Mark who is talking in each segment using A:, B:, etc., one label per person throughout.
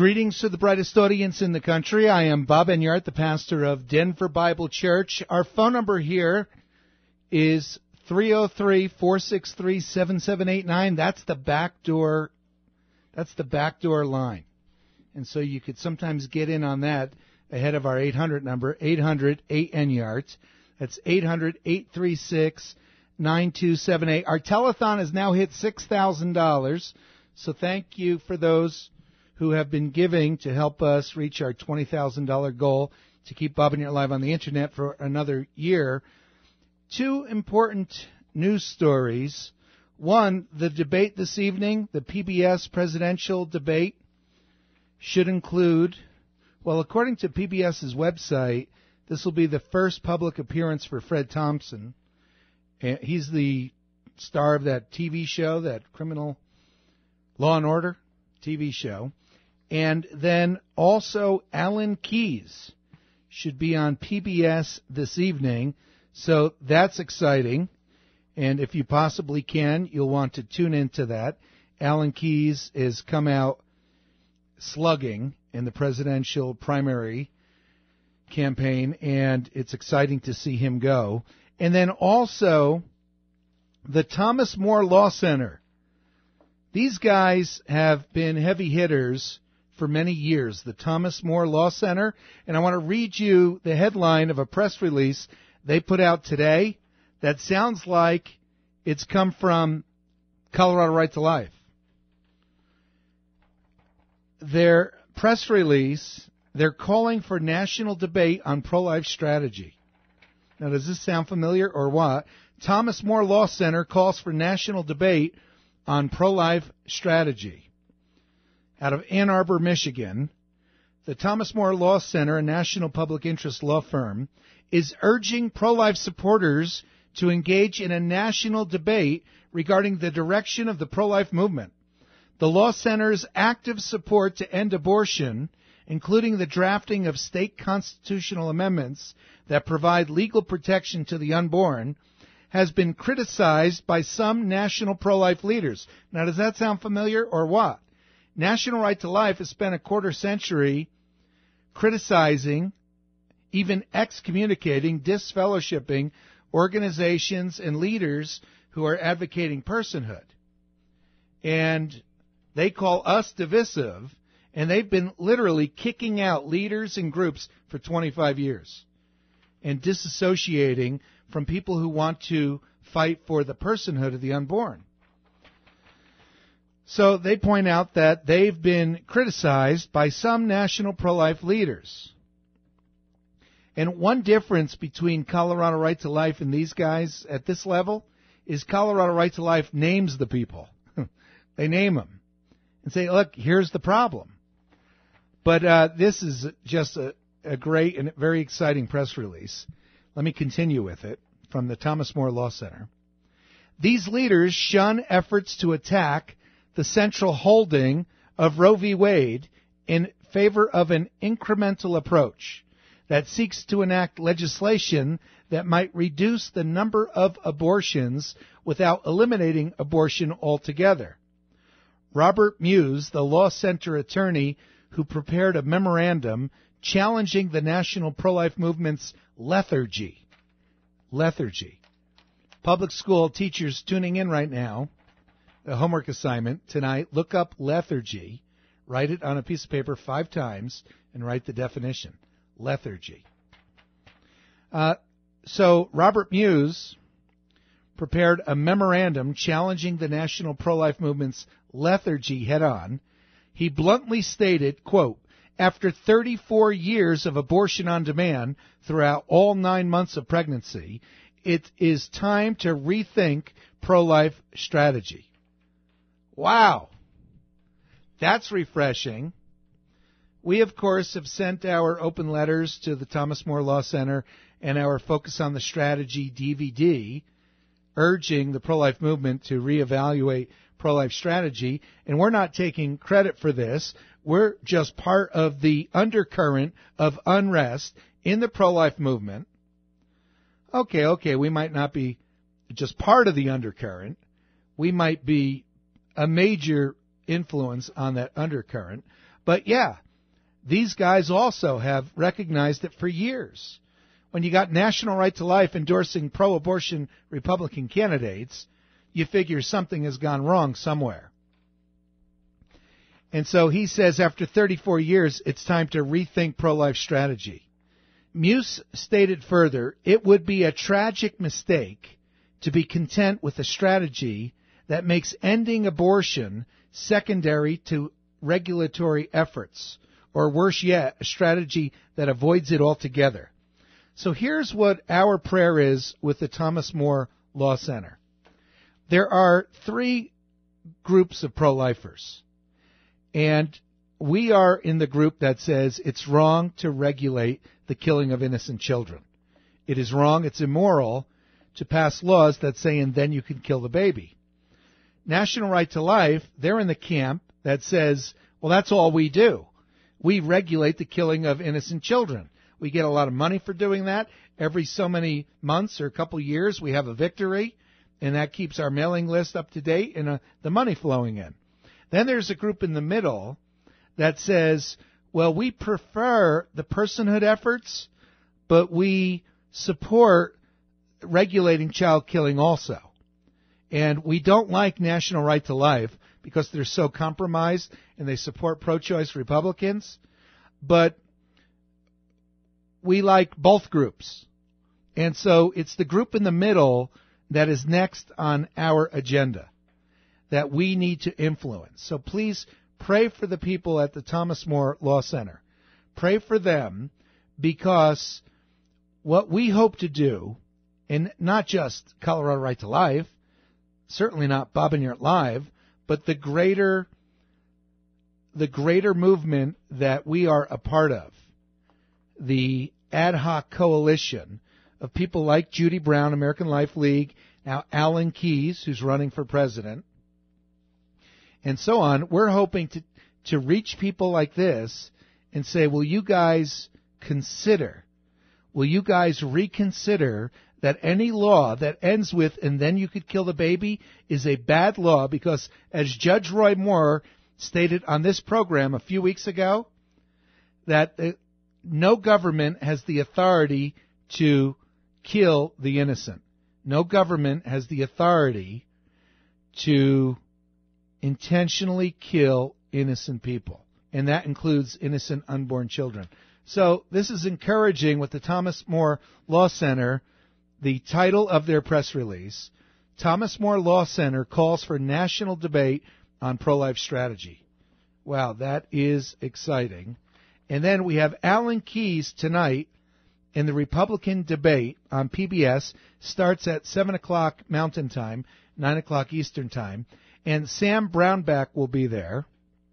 A: Greetings to the brightest audience in the country. I am Bob Enyart, the pastor of Denver Bible Church. Our phone number here is 303-463-7789. That's the backdoor line. And so you could sometimes get in on that ahead of our 800 number, 800-8-ENYART. That's 800-836-9278. Our telethon has now hit $6,000. So thank you for those who have been giving to help us reach our $20,000 goal to keep Bob Enyart live on the Internet for another year. Two important news stories. One, the debate this evening, the PBS presidential debate, should include, well, according to PBS's website, this will be the first public appearance for Fred Thompson. He's the star of that TV show, that criminal Law and Order TV show. And then also Alan Keyes should be on PBS this evening. So that's exciting. And if you possibly can, you'll want to tune into that. Alan Keyes has come out slugging in the presidential primary campaign, and it's exciting to see him go. And then also the Thomas More Law Center. These guys have been heavy hitters for many years, the Thomas More Law Center. And I want to read you the headline of a press release they put out today that sounds like it's come from Colorado Right to Life. Their press release, they're calling for national debate on pro-life strategy. Now, does this sound familiar or what? Thomas More Law Center calls for national debate on pro-life strategy. Out of Ann Arbor, Michigan, the Thomas More Law Center, a national public interest law firm, is urging pro-life supporters to engage in a national debate regarding the direction of the pro-life movement. The Law Center's active support to end abortion, including the drafting of state constitutional amendments that provide legal protection to the unborn, has been criticized by some national pro-life leaders. Now, does that sound familiar or what? National Right to Life has spent a quarter century criticizing, even excommunicating, disfellowshipping organizations and leaders who are advocating personhood. And they call us divisive, and they've been literally kicking out leaders and groups for 25 years and disassociating from people who want to fight for the personhood of the unborn. So they point out that they've been criticized by some national pro-life leaders. And one difference between Colorado Right to Life and these guys at this level is Colorado Right to Life names the people. They name them and say, look, here's the problem. But this is just a great and very exciting press release. Let me continue with it from the Thomas More Law Center. These leaders shun efforts to attack the central holding of Roe v. Wade in favor of an incremental approach that seeks to enact legislation that might reduce the number of abortions without eliminating abortion altogether. Robert Muse, the Law Center attorney who prepared a memorandum challenging the national pro-life movement's lethargy. Public school teachers tuning in right now, the homework assignment tonight, look up lethargy, write it on a piece of paper 5 times, and write the definition. Lethargy. So Robert Muse prepared a memorandum challenging the national pro-life movement's lethargy head-on. He bluntly stated, quote, after 34 years of abortion on demand throughout all 9 months of pregnancy, it is time to rethink pro-life strategy. Wow. That's refreshing. We, of course, have sent our open letters to the Thomas More Law Center and our Focus on the Strategy DVD, urging the pro-life movement to reevaluate pro-life strategy. And we're not taking credit for this. We're just part of the undercurrent of unrest in the pro-life movement. Okay, we might not be just part of the undercurrent. We might be a major influence on that undercurrent. But yeah, these guys also have recognized it for years. When you got National Right to Life endorsing pro-abortion Republican candidates, you figure something has gone wrong somewhere. And so he says after 34 years, it's time to rethink pro-life strategy. Muse stated further, it would be a tragic mistake to be content with a strategy that makes ending abortion secondary to regulatory efforts, or worse yet, a strategy that avoids it altogether. So here's what our prayer is with the Thomas More Law Center. There are 3 groups of pro-lifers, and we are in the group that says it's wrong to regulate the killing of innocent children. It is wrong, it's immoral to pass laws that say, and then you can kill the baby. National Right to Life, they're in the camp that says, well, that's all we do. We regulate the killing of innocent children. We get a lot of money for doing that. Every so many months or a couple years, we have a victory, and that keeps our mailing list up to date and the money flowing in. Then there's a group in the middle that says, well, we prefer the personhood efforts, but we support regulating child killing also. And we don't like National Right to Life because they're so compromised and they support pro-choice Republicans. But we like both groups. And so it's the group in the middle that is next on our agenda that we need to influence. So please pray for the people at the Thomas More Law Center. Pray for them, because what we hope to do, and not just Colorado Right to Life, certainly not Bob and Yurt Live, but the greater movement that we are a part of, the ad hoc coalition of people like Judy Brown, American Life League, now Alan Keyes, who's running for president, and so on. We're hoping to reach people like this and say, will you guys reconsider that any law that ends with, and then you could kill the baby, is a bad law, because as Judge Roy Moore stated on this program a few weeks ago, that no government has the authority to kill the innocent. No government has the authority to intentionally kill innocent people, and that includes innocent unborn children. So this is encouraging with the Thomas More Law Center. The title of their press release, Thomas More Law Center calls for national debate on pro-life strategy. Wow, that is exciting. And then we have Alan Keyes tonight in the Republican debate on PBS. Starts at 7 o'clock Mountain Time, 9 o'clock Eastern Time. And Sam Brownback will be there.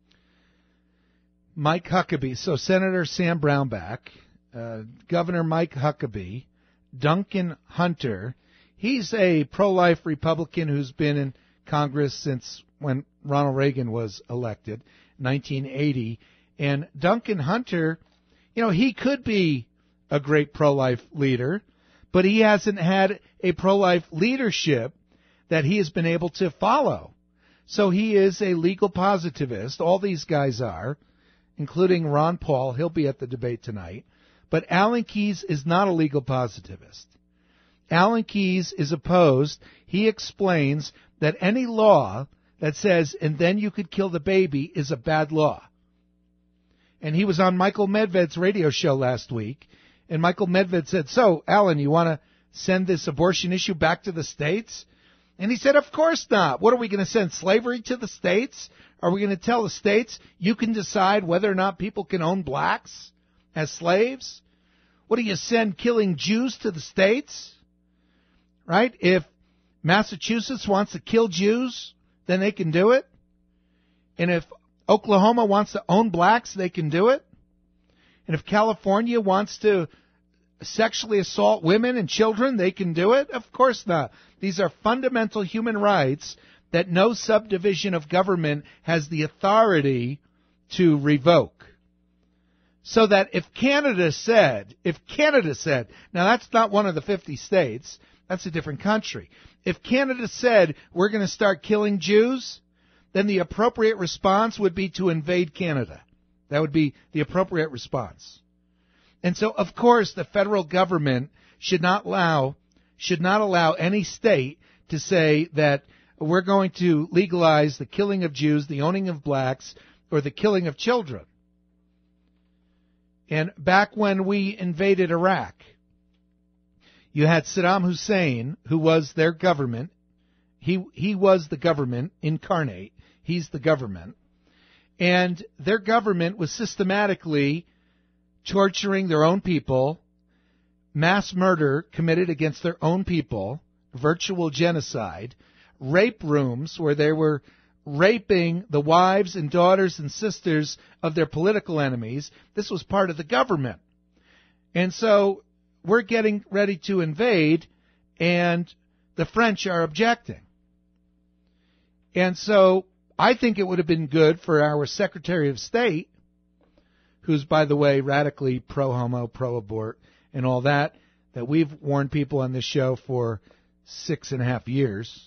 A: Mike Huckabee, so Senator Sam Brownback, Governor Mike Huckabee, Duncan Hunter. He's a pro-life Republican who's been in Congress since when Ronald Reagan was elected, 1980. And Duncan Hunter, he could be a great pro-life leader, but he hasn't had a pro-life leadership that he has been able to follow. So he is a legal positivist. All these guys are, including Ron Paul. He'll be at the debate tonight. But Alan Keyes is not a legal positivist. Alan Keyes is opposed. He explains that any law that says, and then you could kill the baby, is a bad law. And he was on Michael Medved's radio show last week, and Michael Medved said, so, Alan, you want to send this abortion issue back to the states? And he said, of course not. What are we going to send slavery to the states? Are we going to tell the states you can decide whether or not people can own blacks as slaves? What do you send killing Jews to the states? Right? If Massachusetts wants to kill Jews, then they can do it. And if Oklahoma wants to own blacks, they can do it. And if California wants to sexually assault women and children, they can do it? Of course not. These are fundamental human rights that no subdivision of government has the authority to revoke. So that if Canada said, now that's not one of the 50 states, that's a different country. If Canada said, we're going to start killing Jews, then the appropriate response would be to invade Canada. That would be the appropriate response. And so, of course, the federal government should not allow any state to say that we're going to legalize the killing of Jews, the owning of blacks, or the killing of children. And back when we invaded Iraq, you had Saddam Hussein, who was their government. He was the government incarnate. He's the government. And their government was systematically torturing their own people, mass murder committed against their own people, virtual genocide, rape rooms where they were raping the wives and daughters and sisters of their political enemies. This was part of the government. And so we're getting ready to invade, and the French are objecting. And so I think it would have been good for our Secretary of State, who's, by the way, radically pro-homo, pro-abort, and all that we've warned people on this show for 6.5 years.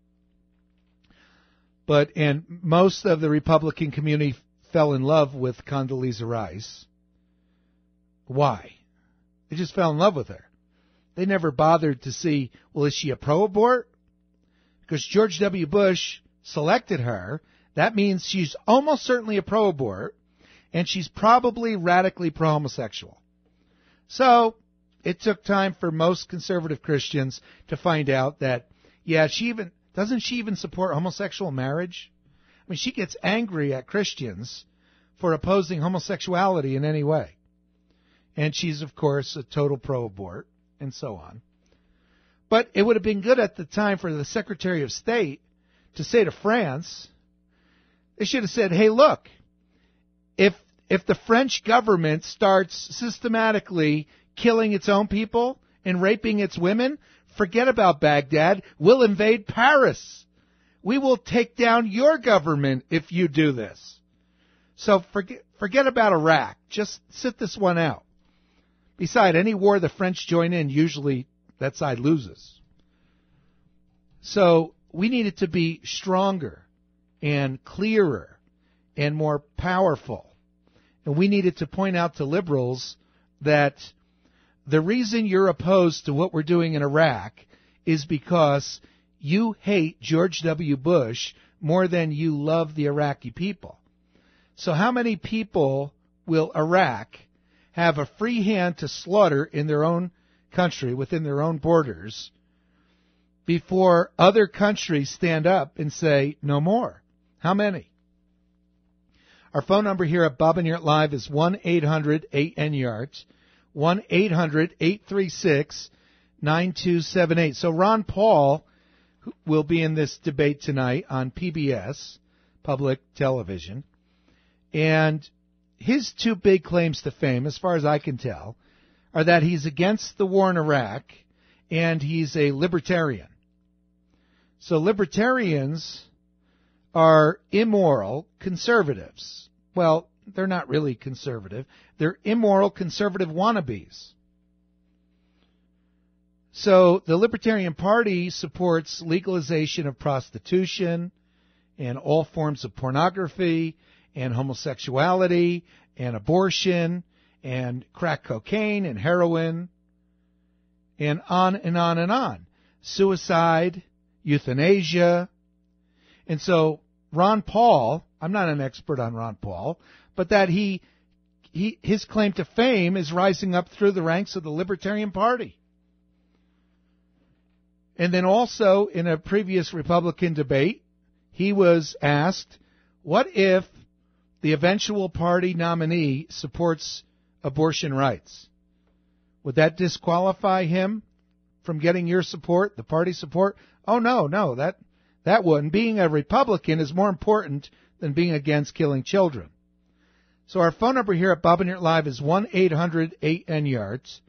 A: And most of the Republican community fell in love with Condoleezza Rice. Why? They just fell in love with her. They never bothered to see, well, is she a pro-abort? Because George W. Bush selected her. That means she's almost certainly a pro-abort, and she's probably radically pro-homosexual. So it took time for most conservative Christians to find out that, yeah, doesn't she even support homosexual marriage? I mean, she gets angry at Christians for opposing homosexuality in any way. And she's, of course, a total pro-abort, and so on. But it would have been good at the time for the Secretary of State to say to France, they should have said, hey, look, if the French government starts systematically killing its own people and raping its women, forget about Baghdad. We'll invade Paris. We will take down your government if you do this. So forget about Iraq. Just sit this one out. Besides, any war the French join in, usually that side loses. So we needed to be stronger and clearer and more powerful. And we needed to point out to liberals that the reason you're opposed to what we're doing in Iraq is because you hate George W. Bush more than you love the Iraqi people. So how many people will Iraq have a free hand to slaughter in their own country, within their own borders, before other countries stand up and say, no more? How many? Our phone number here at Bob and Yert Live is 1-800-8-N-YART, 1-800-836-9278. So Ron Paul will be in this debate tonight on PBS, public television. And his two big claims to fame, as far as I can tell, are that he's against the war in Iraq and he's a libertarian. So libertarians are immoral conservatives. Well, they're not really conservative. They're immoral conservative wannabes. So the Libertarian Party supports legalization of prostitution and all forms of pornography and homosexuality and abortion and crack cocaine and heroin and on and on and on. Suicide, euthanasia. And so Ron Paul, I'm not an expert on Ron Paul, but that his claim to fame is rising up through the ranks of the Libertarian Party. And then also in a previous Republican debate, he was asked, what if the eventual party nominee supports abortion rights? Would that disqualify him from getting your support, the party support? Oh, no, that wouldn't. Being a Republican is more important than being against killing children. So our phone number here at Bob and Yert Live is 1-800-8-N-YARTS,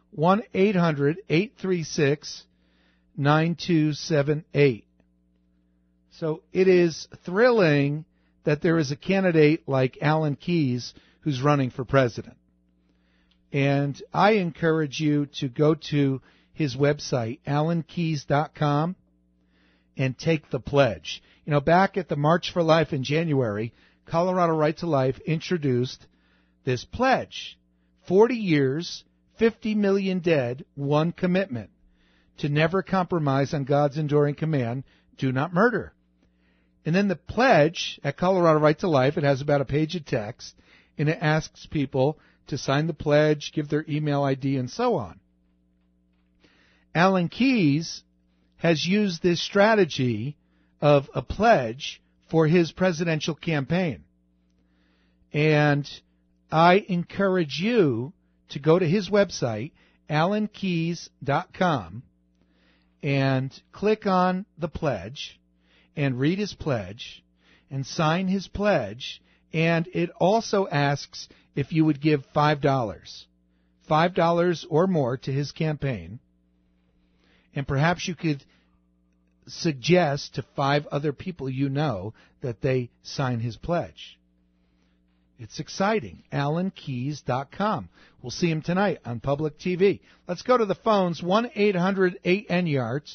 A: 1-800-836-9278. So it is thrilling that there is a candidate like Alan Keyes who's running for president. And I encourage you to go to his website, alankeyes.com, and take the pledge. You know, back at the March for Life in January, Colorado Right to Life introduced this pledge. 40 years, 50 million dead, one commitment. To never compromise on God's enduring command, do not murder. And then the pledge at Colorado Right to Life, it has about a page of text, and it asks people to sign the pledge, give their email ID, and so on. Alan Keyes has used this strategy of a pledge for his presidential campaign. And I encourage you to go to his website, alankeyes.com, and click on the pledge and read his pledge and sign his pledge. And it also asks if you would give $5 or more to his campaign. And perhaps you could suggest to 5 other people you know that they sign his pledge. It's exciting. alankeyes.com. We'll see him tonight on public TV. Let's go to the phones. 1-800-8-NYARDS,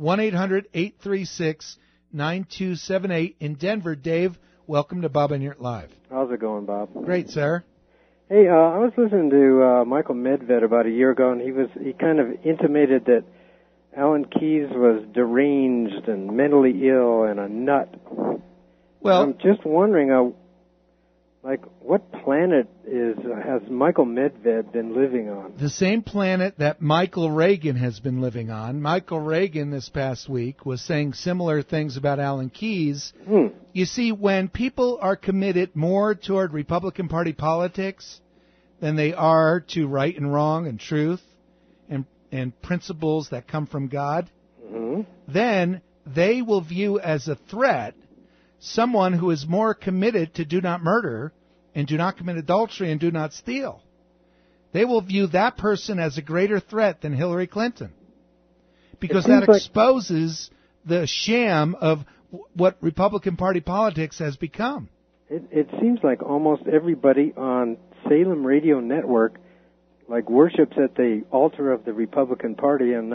A: 1-800-836-9278 in Denver. Dave, welcome to Bob and Yurt Live.
B: How's it going, Bob?
A: Great, sir.
B: Hey, I was listening to Michael Medved about a year ago, and he kind of intimated that Alan Keyes was deranged and mentally ill and a nut.
A: Well,
B: I'm just wondering, what planet has Michael Medved been living on?
A: The same planet that Michael Reagan has been living on. Michael Reagan this past week was saying similar things about Alan Keyes. You see, when people are committed more toward Republican Party politics than they are to right and wrong and truth and principles that come from God, then they will view as a threat someone who is more committed to do not murder and do not commit adultery and do not steal. They will view that person as a greater threat than Hillary Clinton, because that exposes the sham of what Republican Party politics has become.
B: It seems like almost everybody on Salem Radio Network worships at the altar of the Republican Party, and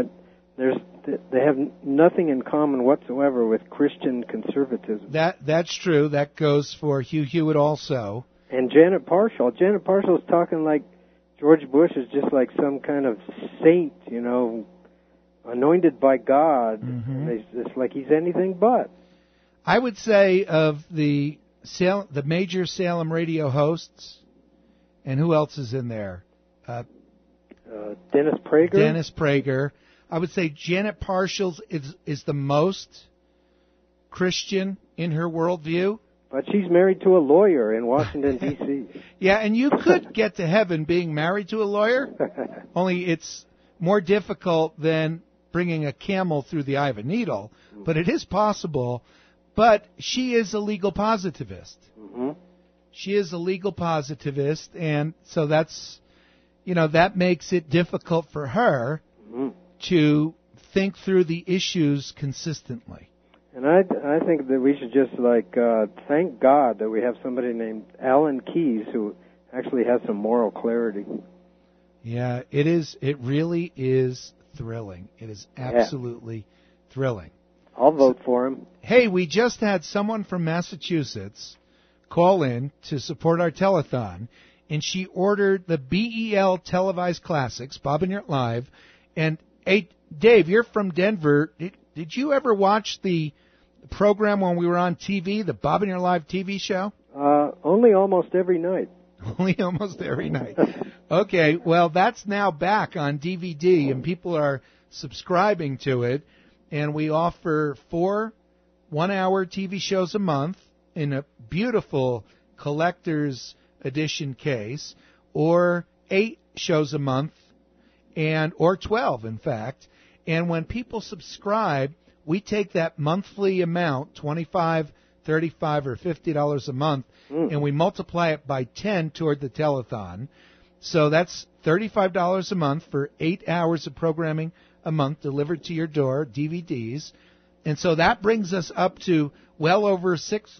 B: they have nothing in common whatsoever with Christian conservatism.
A: That's true. That goes for Hugh Hewitt also. And
B: Janet Parshall. Janet Parshall is talking like George Bush is just like some kind of saint, anointed by God. It's like he's anything but.
A: I would say of the major Salem radio hosts, and who else is in there?
B: Dennis Prager.
A: Dennis Prager. I would say Janet Parshall is the most Christian in her worldview.
B: But she's married to a lawyer in Washington, D.C.
A: Yeah, and you could get to heaven being married to a lawyer, only it's more difficult than bringing a camel through the eye of a needle. But it is possible. But she is a legal positivist. She is a legal positivist, and so that's, that makes it difficult for her to think through the issues consistently.
B: And I think that we should just thank God that we have somebody named Alan Keyes who actually has some moral clarity.
A: Yeah, it is. It really is thrilling. It is absolutely thrilling.
B: I'll vote for him.
A: Hey, we just had someone from Massachusetts call in to support our telethon, and she ordered the BEL televised classics, Bob and Yurt Live. And hey, Dave, you're from Denver. Did you ever watch the program when we were on TV, the Bob and Yurt Live TV show?
B: Only almost every night.
A: Only almost every night. Okay, well, that's now back on DVD, and people are subscribing to it. And we offer 4 one-hour TV shows a month in a beautiful collector's edition case, or 8 shows a month, or 12, in fact. And when people subscribe, we take that monthly amount, $25, $35, or $50 a month, and we multiply it by 10 toward the telethon. So that's $35 a month for 8 hours of programming a month delivered to your door, DVDs. And so that brings us up to well over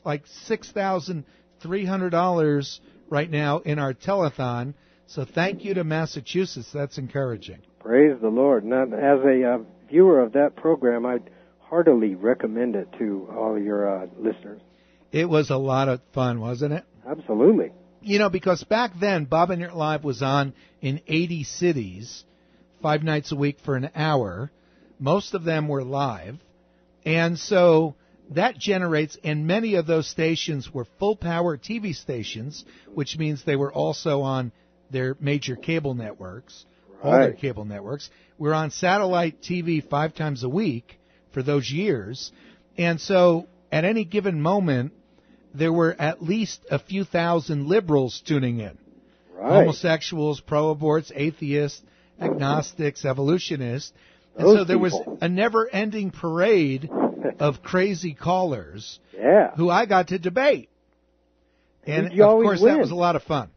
A: $6,300 right now in our telethon. So thank you to Massachusetts. That's encouraging.
B: Praise the Lord. Now, as a viewer of that program, I'd heartily recommend it to all your listeners.
A: It was a lot of fun, wasn't it?
B: Absolutely.
A: You know, because back then, Bob and Your Live was on in 80 cities, 5 nights a week for an hour. Most of them were live. And so that generates, and many of those stations were full-power TV stations, which means they were also on their major cable networks, all their cable networks. We're on satellite TV 5 times a week for those years. And so at any given moment, there were at least a few thousand liberals tuning in. Homosexuals, pro-aborts, atheists, agnostics, evolutionists. And so there was a never-ending parade of crazy callers who I got to debate. And, of course, that was a lot of fun.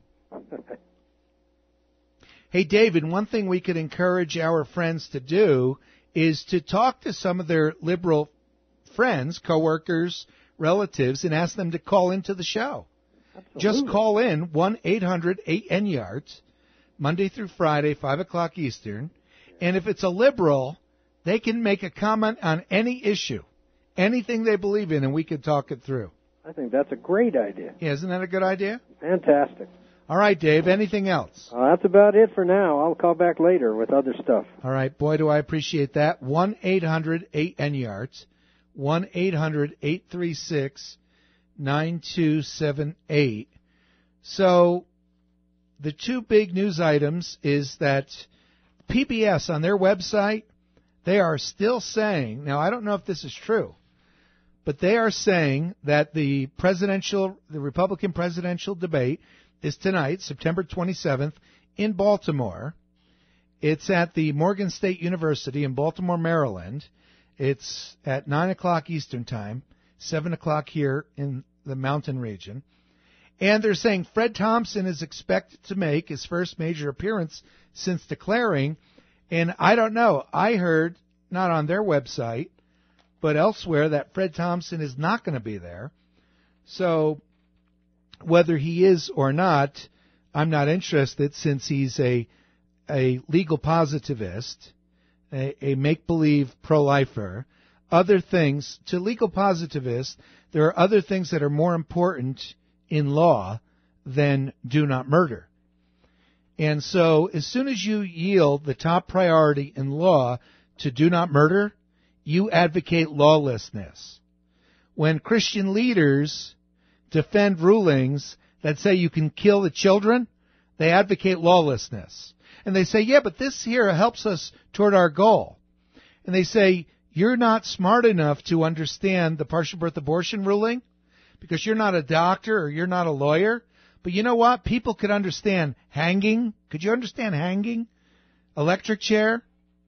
A: Hey, David, one thing we could encourage our friends to do is to talk to some of their liberal friends, coworkers, relatives, and ask them to call into the show. Absolutely. Just call in 1-800-8-NYARDS, Monday through Friday, 5 o'clock Eastern. And if it's a liberal, they can make a comment on any issue, anything they believe in, and we can talk it through.
B: I think that's a great idea.
A: Yeah, isn't that a good idea?
B: Fantastic.
A: All right, Dave, anything else?
B: That's about it for now. I'll call back later with other stuff.
A: All right, boy, do I appreciate that. 1-800-8-NYARDS, 1-800-836-9278. So the two big news items is that PBS on their website, they are still saying, now I don't know if this is true, but they are saying that the Republican presidential debate is tonight, September 27th, in Baltimore. It's at the Morgan State University in Baltimore, Maryland. It's at 9 o'clock Eastern Time, 7 o'clock here in the mountain region. And they're saying Fred Thompson is expected to make his first major appearance since declaring. And I don't know, I heard, not on their website, but elsewhere, that Fred Thompson is not going to be there. So whether he is or not, I'm not interested, since he's a legal positivist, a make-believe pro-lifer. Other things, to legal positivists, there are other things that are more important in law than do not murder. And so as soon as you yield the top priority in law to do not murder, you advocate lawlessness. When Christian leaders defend rulings that say you can kill the children, they advocate lawlessness. And they say, yeah, but this here helps us toward our goal. And they say, you're not smart enough to understand the partial birth abortion ruling because you're not a doctor or you're not a lawyer. But you know what? People could understand hanging. Could you understand hanging? Electric chair?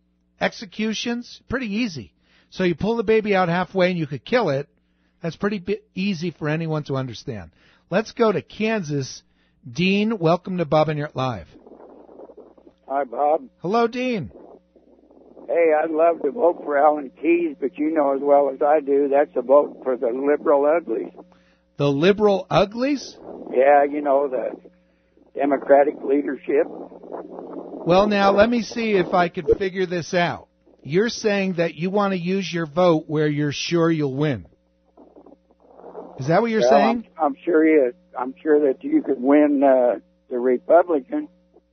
A: Executions? Pretty easy. So you pull the baby out halfway and you could kill it. That's pretty easy for anyone to understand. Let's go to Kansas. Dean, welcome to Bob and Your Live.
C: Hi, Bob.
A: Hello, Dean.
C: Hey, I'd love to vote for Alan Keyes, but you know as well as I do, that's a vote for the liberal uglies.
A: The liberal uglies?
C: Yeah, you know, the Democratic leadership.
A: Well, now, let me see if I could figure this out. You're saying that you want to use your vote where you're sure you'll win. Is that what you're saying?
C: I'm sure he is. I'm sure that you could win the Republican.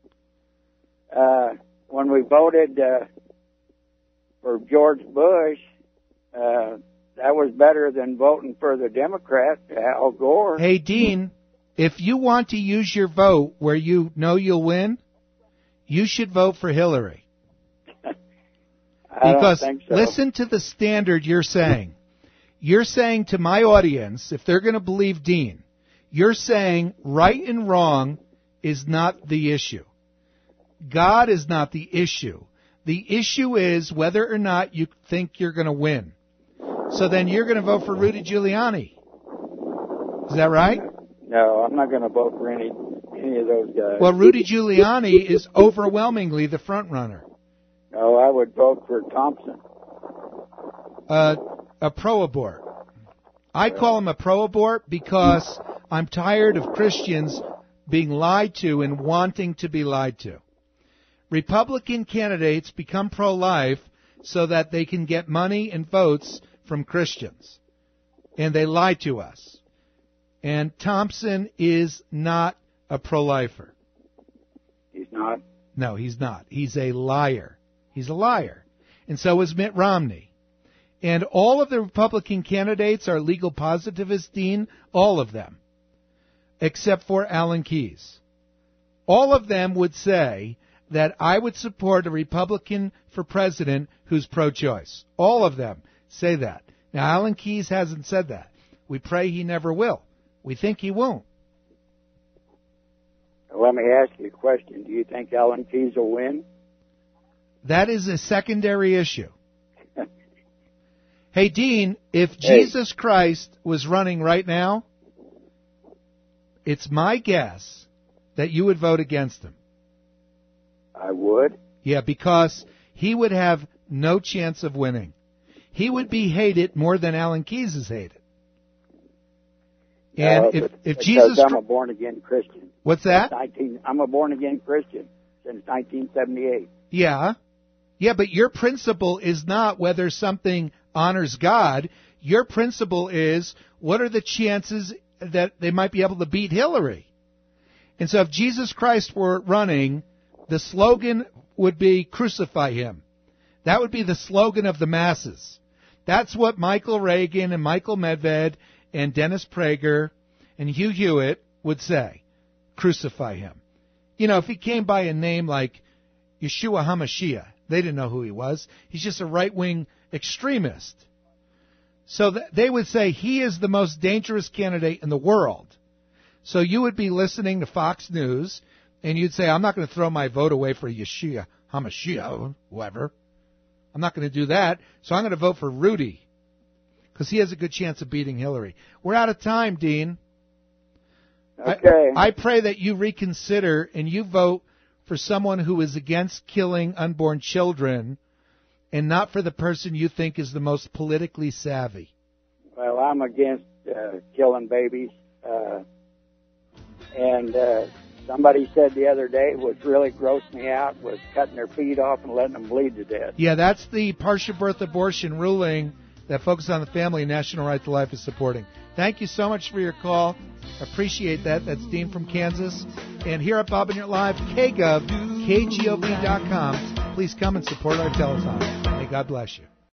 C: When we voted for George Bush, that was better than voting for the Democrat, Al Gore.
A: Hey, Dean, if you want to use your vote where you know you'll win, you should vote for Hillary. Because
C: don't think so.
A: Listen to the standard you're saying. You're saying to my audience, if they're going to believe Dean, you're saying right and wrong is not the issue. God is not the issue. The issue is whether or not you think you're going to win. So then you're going to vote for Rudy Giuliani. Is that right?
C: No, I'm not going to vote for any of those guys.
A: Well, Rudy Giuliani is overwhelmingly the front runner.
C: No, I would vote for Thompson.
A: A pro-abort. I call him a pro-abort because I'm tired of Christians being lied to and wanting to be lied to. Republican candidates become pro-life so that they can get money and votes from Christians. And they lie to us. And Thompson is not a pro-lifer.
C: He's not?
A: No, he's not. He's a liar. He's a liar. And so is Mitt Romney. And all of the Republican candidates are legal positivists, Dean, all of them, except for Alan Keyes. All of them would say that I would support a Republican for president who's pro-choice. All of them say that. Now, Alan Keyes hasn't said that. We pray he never will. We think he won't.
C: Let me ask you a question. Do you think Alan Keyes will win?
A: That is a secondary issue. Hey, Dean, if Jesus Christ was running right now, it's my guess that you would vote against him.
C: I would?
A: Yeah, because he would have no chance of winning. He would be hated more than Alan Keyes is hated. And if Jesus...
C: I'm a born-again Christian.
A: What's that?
C: I'm a born-again Christian since 1978.
A: Yeah. Yeah, but your principle is not whether something honors God. Your principle is what are the chances that they might be able to beat Hillary? And so if Jesus Christ were running, the slogan would be crucify him. That would be the slogan of the masses. That's what Michael Reagan and Michael Medved and Dennis Prager and Hugh Hewitt would say. Crucify him. You know, if he came by a name like Yeshua HaMashiach, they didn't know who he was. He's just a right-wing extremist. So they would say he is the most dangerous candidate in the world. So you would be listening to Fox News, and you'd say, I'm not going to throw my vote away for Yeshua HaMashiach, whoever. I'm not going to do that, so I'm going to vote for Rudy, because he has a good chance of beating Hillary. We're out of time, Dean.
C: Okay.
A: I pray that you reconsider and you vote for someone who is against killing unborn children and not for the person you think is the most politically savvy.
C: Well, I'm against killing babies. And somebody said the other day what really grossed me out was cutting their feet off and letting them bleed to death.
A: Yeah, that's the partial birth abortion ruling that Focus on the Family and National Right to Life is supporting. Thank you so much for your call. Appreciate that. That's Dean from Kansas. And here at Bob and Your Live, KGov, KGOV.com. Please come and support our telethon. May God bless you.